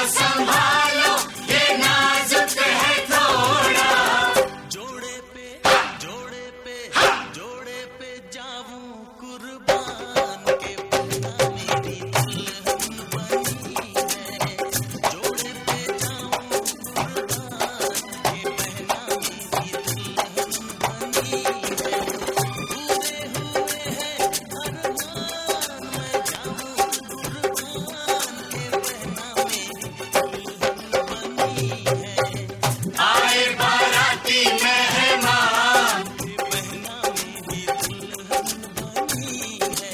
संभालो ये नाजुक है थोड़ा। जोड़े पे जाऊं कुर्बान के पन्ना मेरी दुल्हन बनी है। जोड़े पे जाऊं कुर्बान के पहना मेरी दुल्हन बनी है। पूरे हुए हैं अरमान मैं जाऊं कुर्बान के पहना मेरी दुल्हन बनी है। आए बाराती मेहमान के पहना मेरी दुल्हन बनी है।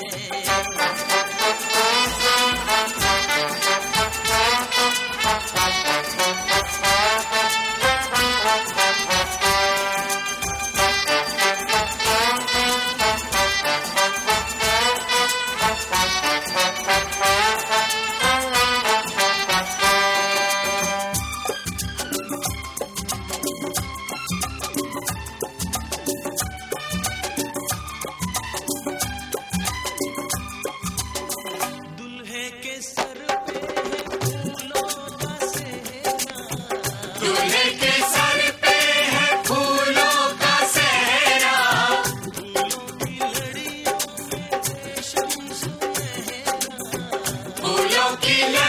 दूल्हे के सर पे है फूलों का सेहरा। दूल्हे के सर पे है फूलों का सेहरा। फूलों की लड़ियों में रेशम सुनहरा। फूलों की